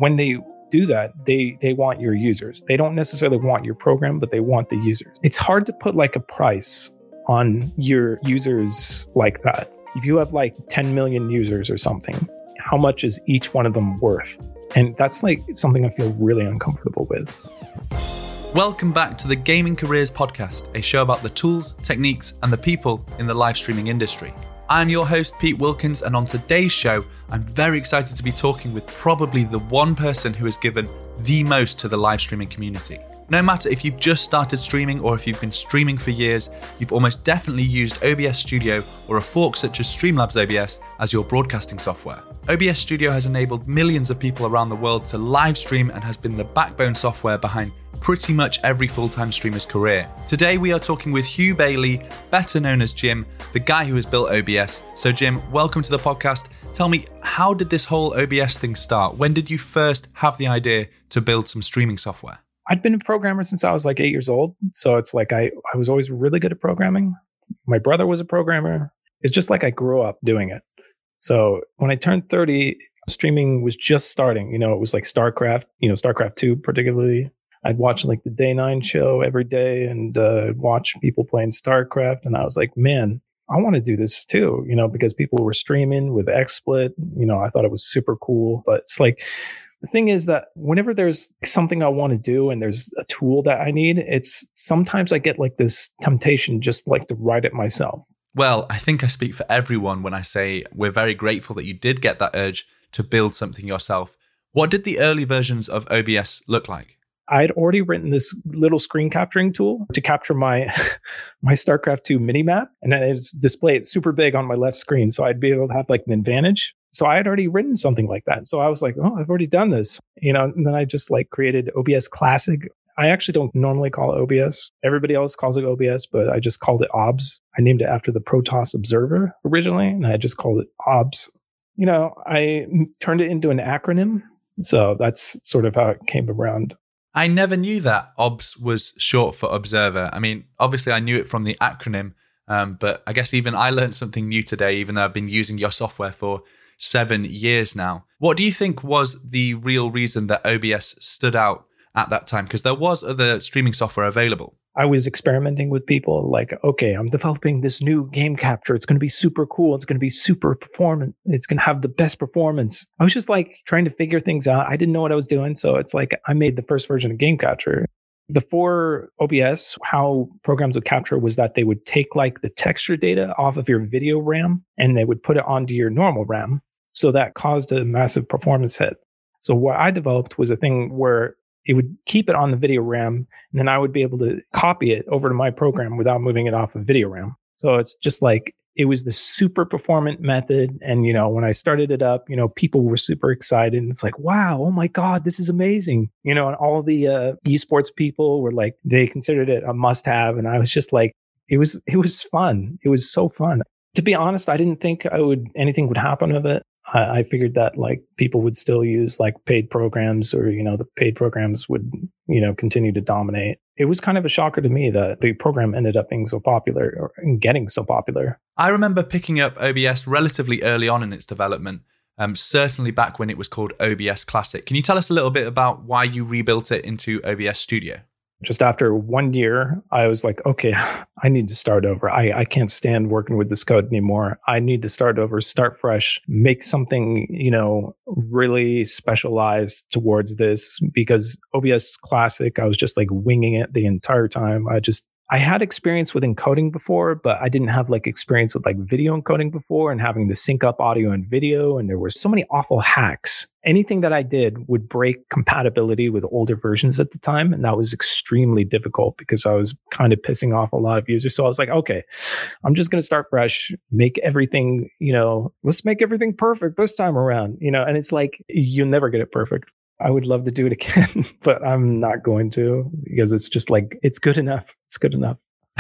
when they do that, they want your users. They don't necessarily want your program, but they want the users. It's hard to put like a price on your users like that. If you have like 10 million users or something, how much is each one of them worth? And that's like something I feel really uncomfortable with. Welcome back to the Gaming Careers Podcast, a show about the tools, techniques, and the people in the live streaming industry. I'm your host, Pete Wilkins, and on today's show, I'm very excited to be talking with probably the one person who has given the most to the live streaming community. No matter if you've just started streaming or if you've been streaming for years, you've almost definitely used OBS Studio or a fork such as Streamlabs OBS as your broadcasting software. OBS Studio has enabled millions of people around the world to live stream and has been the backbone software behind pretty much every full-time streamer's career. Today we are talking with Hugh Bailey, better known as Jim, the guy who has built OBS. So Jim, welcome to the podcast. Tell me, how did this whole OBS thing start? When did you first have the idea to build some streaming software? I'd been a programmer since I was like 8 years old. So it's like I was always really good at programming. My brother was a programmer. It's just like I grew up doing it. So when I turned 30, streaming was just starting. It was like StarCraft, StarCraft 2 particularly. I'd watch like the Day 9 show every day and watch people playing StarCraft. And I was like, man, I want to do this too, because people were streaming with XSplit. I thought it was super cool. But it's like, the thing is that whenever there's something I want to do and there's a tool that I need, it's sometimes I get like this temptation just like to write it myself. Well, I think I speak for everyone when I say we're very grateful that you did get that urge to build something yourself. What did the early versions of OBS look like? I'd already written this little screen capturing tool to capture my my StarCraft 2 minimap, and then it's display it super big on my left screen, so I'd be able to have like an advantage. So I had already written something like that. So I was like, oh, I've already done this, and then I just like created OBS Classic. I actually don't normally call it OBS. Everybody else calls it OBS, but I just called it OBS. I named it after the Protoss Observer originally, and I just called it OBS. I turned it into an acronym. So that's sort of how it came around. I never knew that OBS was short for Observer. I mean, obviously I knew it from the acronym, but I guess even I learned something new today, even though I've been using your software for 7 years now. What do you think was the real reason that OBS stood out at that time? Because there was other streaming software available. I was experimenting with people like, okay, I'm developing this new game capture. It's going to be super cool. It's going to be super performant. It's going to have the best performance. I was just like trying to figure things out. I didn't know what I was doing. So it's like I made the first version of game capture. Before OBS, how programs would capture was that they would take like the texture data off of your video RAM and they would put it onto your normal RAM. So that caused a massive performance hit. So what I developed was a thing where it would keep it on the video RAM, and then I would be able to copy it over to my program without moving it off of video RAM. So it's just like, it was the super performant method. And, when I started it up, people were super excited. And it's like, wow, oh my God, this is amazing. And all the esports people were like, they considered it a must have. And I was just like, it was fun. It was so fun. To be honest, I didn't think anything would happen of it. I figured that like people would still use like paid programs, or, the paid programs would, continue to dominate. It was kind of a shocker to me that the program ended up being so popular and getting so popular. I remember picking up OBS relatively early on in its development, certainly back when it was called OBS Classic. Can you tell us a little bit about why you rebuilt it into OBS Studio? Just after 1 year, I was like, okay, I need to start over. I can't stand working with this code anymore. I need to start over, start fresh, make something, really specialized towards this, because OBS Classic, I was just like winging it the entire time. I had experience with encoding before, but I didn't have like experience with like video encoding before and having to sync up audio and video. And there were so many awful hacks. Anything that I did would break compatibility with older versions at the time. And that was extremely difficult because I was kind of pissing off a lot of users. So I was like, okay, I'm just going to start fresh, make everything, let's make everything perfect this time around, and it's like, you'll never get it perfect. I would love to do it again, but I'm not going to, because it's just like, it's good enough. It's good enough.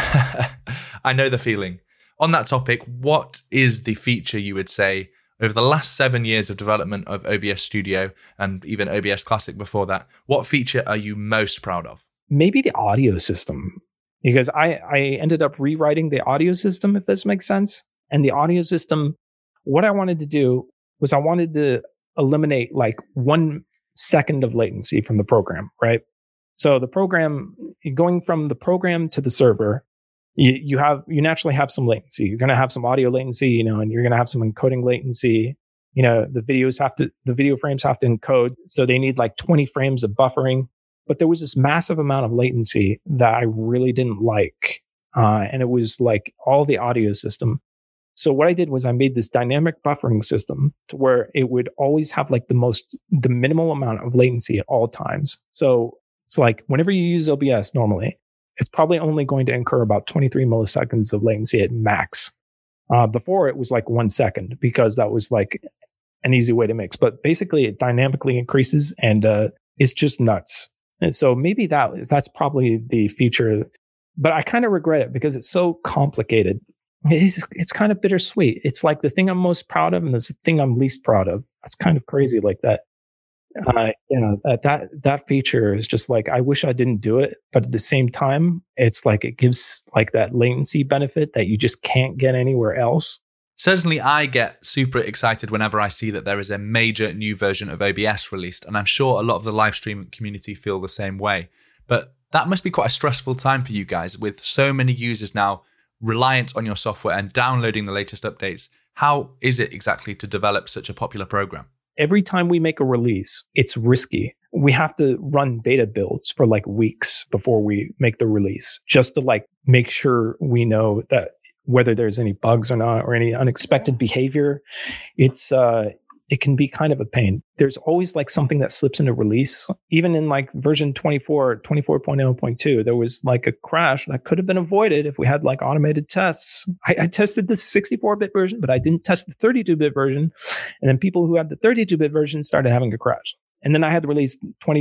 I know the feeling. On that topic, what is the feature you would say over the last 7 years of development of OBS Studio and even OBS Classic before that, what feature are you most proud of? Maybe the audio system, because I ended up rewriting the audio system, if this makes sense. And the audio system, what I wanted to do was I wanted to eliminate like one second of latency from the program, right? So the program, going from the program to the server, you naturally have some latency. You're going to have some audio latency, and you're going to have some encoding latency. The video frames have to encode. So they need like 20 frames of buffering. But there was this massive amount of latency that I really didn't like. And it was like all the audio system. So what I did was I made this dynamic buffering system to where it would always have like the minimal amount of latency at all times. So it's like whenever you use OBS normally, it's probably only going to incur about 23 milliseconds of latency at max. Before it was like 1 second because that was like an easy way to mix. But basically it dynamically increases and it's just nuts. And so maybe that's probably the future. But I kind of regret it because it's so complicated. It's kind of bittersweet. It's like the thing I'm most proud of and it's the thing I'm least proud of. It's kind of crazy like that. That feature is just like, I wish I didn't do it. But at the same time, it's like it gives like that latency benefit that you just can't get anywhere else. Certainly, I get super excited whenever I see that there is a major new version of OBS released, and I'm sure a lot of the live streaming community feel the same way. But that must be quite a stressful time for you guys, with so many users now reliant on your software and downloading the latest updates. How is it exactly to develop such a popular program? Every time we make a release, it's risky. We have to run beta builds for like weeks before we make the release, just to like make sure we know that whether there's any bugs or not, or any unexpected behavior. It can be kind of a pain. There's always like something that slips into release. Even in like version 24.0.2, there was like a crash that could have been avoided if we had like automated tests. I tested the 64-bit version, but I didn't test the 32-bit version. And then people who had the 32-bit version started having a crash. And then I had to release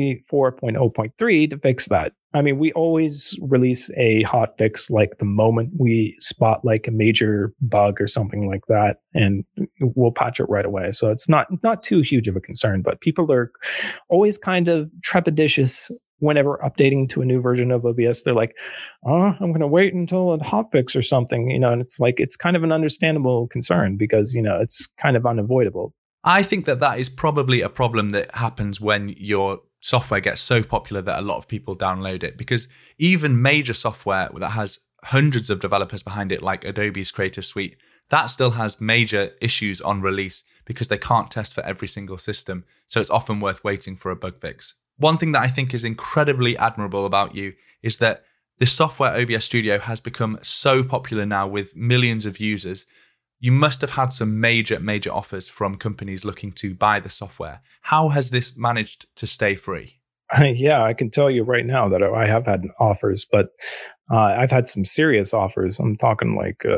24.0.3 to fix that. I mean, we always release a hot fix like the moment we spot like a major bug or something like that, and we'll patch it right away. So it's not too huge of a concern, but people are always kind of trepidatious whenever updating to a new version of OBS. They're like, oh, I'm going to wait until a hot fix or something, and it's like, it's kind of an understandable concern because, it's kind of unavoidable. I think that is probably a problem that happens when your software gets so popular that a lot of people download it, because even major software that has hundreds of developers behind it, like Adobe's Creative Suite, that still has major issues on release because they can't test for every single system. So it's often worth waiting for a bug fix. One thing that I think is incredibly admirable about you is that the software OBS Studio has become so popular now with millions of users. You must have had some major offers from companies looking to buy the software. How has this managed to stay free? Yeah, I can tell you right now that I have had offers, but I've had some serious offers. I'm talking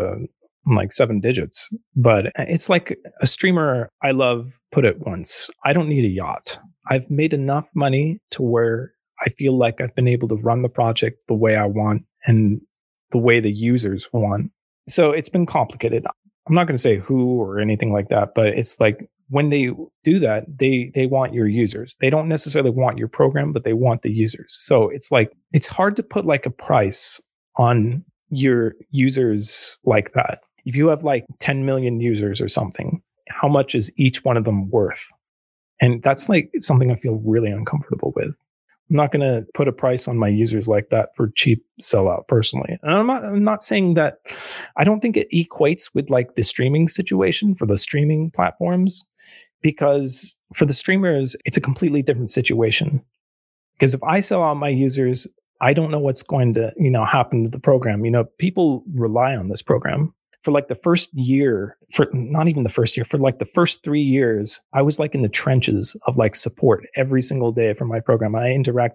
like 7 digits. But it's like a streamer I love put it once, I don't need a yacht. I've made enough money to where I feel like I've been able to run the project the way I want and the way the users want. So it's been complicated. I'm not going to say who or anything like that, but it's like when they do that, they want your users. They don't necessarily want your program, but they want the users. So it's like, it's hard to put like a price on your users like that. If you have like 10 million users or something, how much is each one of them worth? And that's like something I feel really uncomfortable with. I'm not going to put a price on my users like that for cheap sellout personally. And I'm not saying that. I don't think it equates with like the streaming situation for the streaming platforms, because for the streamers, it's a completely different situation. Because if I sell out my users, I don't know what's going to, happen to the program. People rely on this program. For like the first year, for not even the first year, for like the first 3 years, I was like in the trenches of like support every single day for my program. I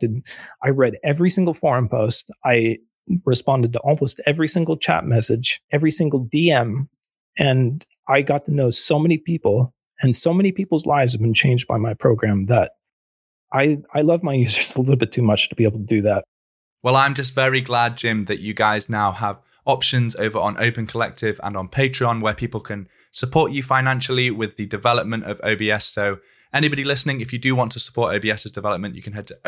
read every single forum post. I responded to almost every single chat message, every single DM. And I got to know so many people, and so many people's lives have been changed by my program that I love my users a little bit too much to be able to do that. Well, I'm just very glad, Jim, that you guys now have options over on Open Collective and on Patreon where people can support you financially with the development of OBS. So anybody listening, if you do want to support OBS's development, you can head to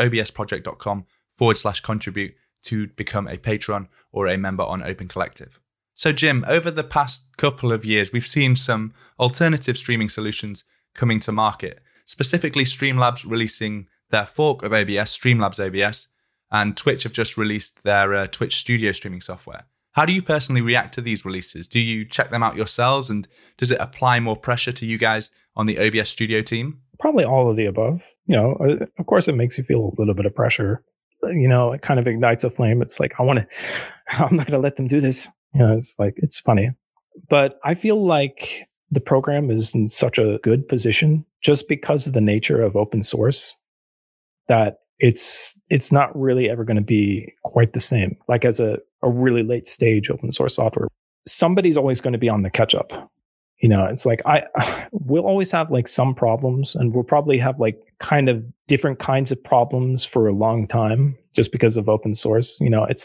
obsproject.com/contribute to become a patron or a member on Open Collective. So Jim, over the past couple of years, we've seen some alternative streaming solutions coming to market. specifically Streamlabs releasing their fork of OBS, Streamlabs OBS, and Twitch have just released their Twitch Studio streaming software. How do you personally react to these releases? Do you check them out yourselves, and does it apply more pressure to you guys on the OBS Studio team? Probably all of the above. Of course, it makes you feel a little bit of pressure. It kind of ignites a flame. It's like, I'm not going to let them do this. It's like, it's funny. But I feel like the program is in such a good position just because of the nature of open source that it's not really ever going to be quite the same. Like as a really late stage open source software, somebody's always going to be on the catch up. It's like we'll always have like some problems, and we'll probably have like kind of different kinds of problems for a long time just because of open source.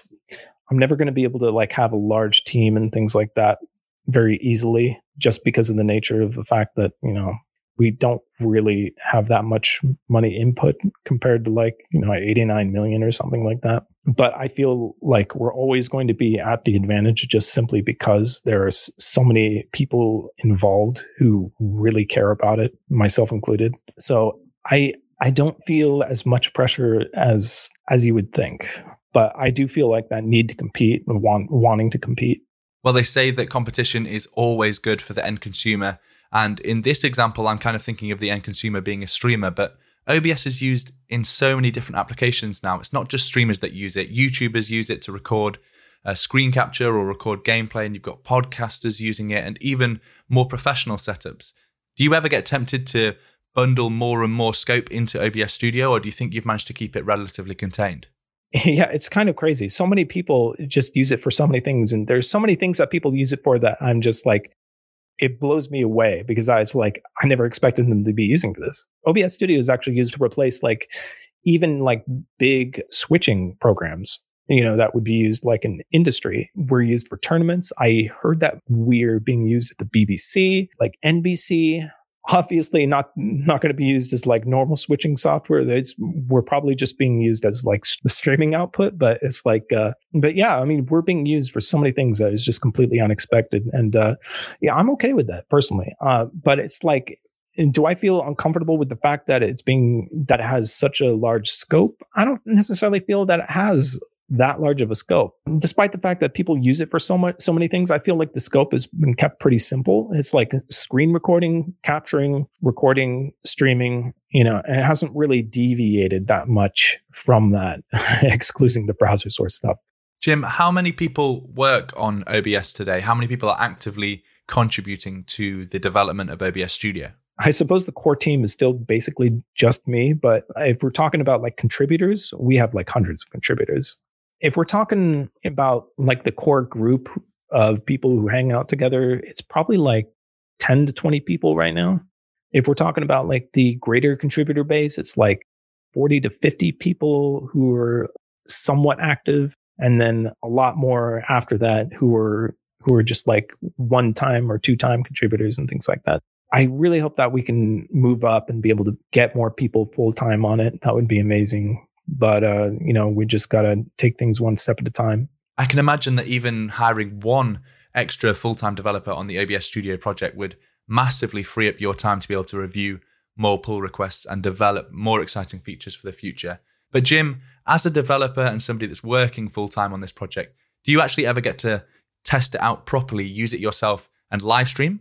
I'm never going to be able to like have a large team and things like that very easily just because of the nature of the fact that, we don't really have that much money input compared to like, 89 million or something like that. But I feel like we're always going to be at the advantage just simply because there are so many people involved who really care about it, myself included. So I don't feel as much pressure as you would think, but I do feel like that need to compete and wanting to compete. Well, they say that competition is always good for the end consumer. And in this example, I'm kind of thinking of the end consumer being a streamer, but OBS is used in so many different applications now. It's not just streamers that use it. YouTubers use it to record screen capture or record gameplay, and you've got podcasters using it, and even more professional setups. Do you ever get tempted to bundle more and more scope into OBS Studio, or do you think you've managed to keep it relatively contained? Yeah, it's kind of crazy. So many people just use it for so many things, and there's so many things that people use it for that I'm just like, it blows me away because I never expected them to be using this. OBS Studio is actually used to replace like even like big switching programs, that would be used like in industry. We're used for tournaments. I heard that we're being used at the BBC, like NBC. Obviously not going to be used as like normal switching software. We're probably just being used as like the streaming output, but it's like, but yeah, I mean, we're being used for so many things that is just completely unexpected. And yeah, I'm okay with that personally. But it's like, do I feel uncomfortable with the fact that that it has such a large scope? I don't necessarily feel that it has that large of a scope. Despite the fact that people use it for so many things, I feel like the scope has been kept pretty simple. It's like screen recording, capturing, recording, streaming, and it hasn't really deviated that much from that, excluding the browser source stuff. Jim, how many people work on OBS today? How many people are actively contributing to the development of OBS Studio? I suppose the core team is still basically just me, but if we're talking about like contributors, we have like hundreds of contributors. If we're talking about like the core group of people who hang out together, it's probably like 10 to 20 people right now. If we're talking about like the greater contributor base, it's like 40 to 50 people who are somewhat active. And then a lot more after that who are just like 1-time or 2-time contributors and things like that. I really hope that we can move up and be able to get more people full-time on it. That would be amazing. But, we just got to take things one step at a time. I can imagine that even hiring one extra full-time developer on the OBS Studio project would massively free up your time to be able to review more pull requests and develop more exciting features for the future. But Jim, as a developer and somebody that's working full-time on this project, do you actually ever get to test it out properly, use it yourself, and live stream?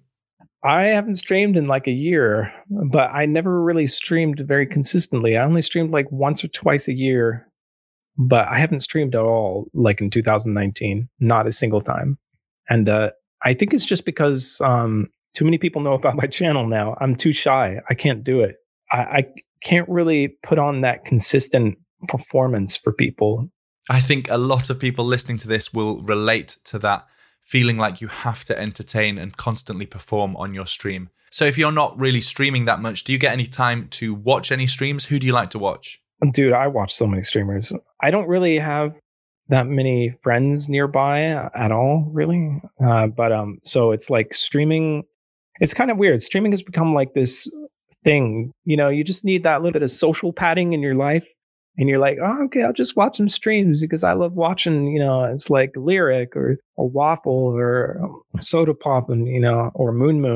I haven't streamed in like a year, but I never really streamed very consistently. I only streamed like once or twice a year, but I haven't streamed at all like in 2019, not a single time. And I think it's just because too many people know about my channel now. I'm too shy. I can't do it. I can't really put on that consistent performance for people. I think a lot of people listening to this will relate to that, feeling like you have to entertain and constantly perform on your stream. So if you're not really streaming that much, do you get any time to watch any streams? Who do you like to watch? Dude, I watch so many streamers. I don't really have that many friends nearby at all, really. But so it's like streaming, it's kind of weird. Streaming has become like this thing. You just need that little bit of social padding in your life. And you're like, oh, okay, I'll just watch some streams because I love watching, it's like Lyric or Waffle or Soda Pop and, or Moon.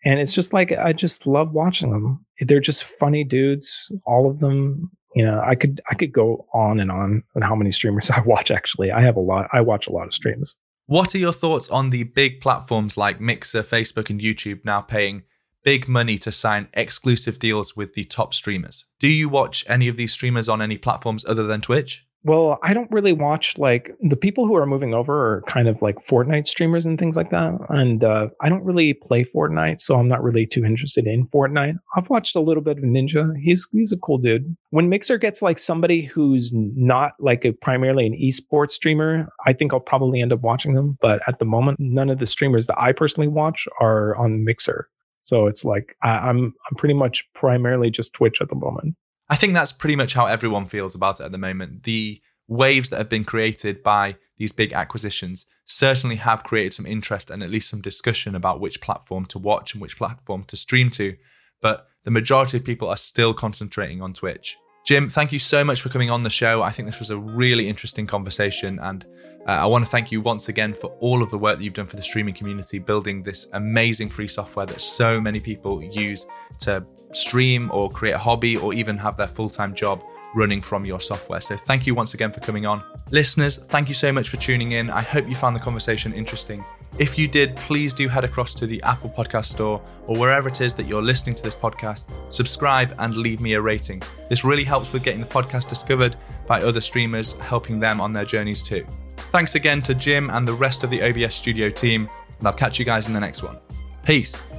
And it's just like, I just love watching them. They're just funny dudes, all of them. I could go on and on how many streamers I watch. Actually, I watch a lot of streams. What are your thoughts on the big platforms like Mixer, Facebook, and YouTube now paying big money to sign exclusive deals with the top streamers? Do you watch any of these streamers on any platforms other than Twitch? Well, I don't really watch, like, the people who are moving over are kind of like Fortnite streamers and things like that. And I don't really play Fortnite, so I'm not really too interested in Fortnite. I've watched a little bit of Ninja. He's a cool dude. When Mixer gets like somebody who's not like primarily an esports streamer, I think I'll probably end up watching them. But at the moment, none of the streamers that I personally watch are on Mixer. So it's like I'm pretty much primarily just Twitch at the moment. I think that's pretty much how everyone feels about it at the moment. The waves that have been created by these big acquisitions certainly have created some interest and at least some discussion about which platform to watch and which platform to stream to. But the majority of people are still concentrating on Twitch. Jim, thank you so much for coming on the show. I think this was a really interesting conversation, and I want to thank you once again for all of the work that you've done for the streaming community, building this amazing free software that so many people use to stream or create a hobby or even have their full-time job running from your software. So thank you once again for coming on. Listeners, thank you so much for tuning in. I hope you found the conversation interesting. If you did, please do head across to the Apple Podcast Store or wherever it is that you're listening to this podcast, subscribe and leave me a rating. This really helps with getting the podcast discovered by other streamers, helping them on their journeys too. Thanks again to Jim and the rest of the OBS Studio team, and I'll catch you guys in the next one. Peace.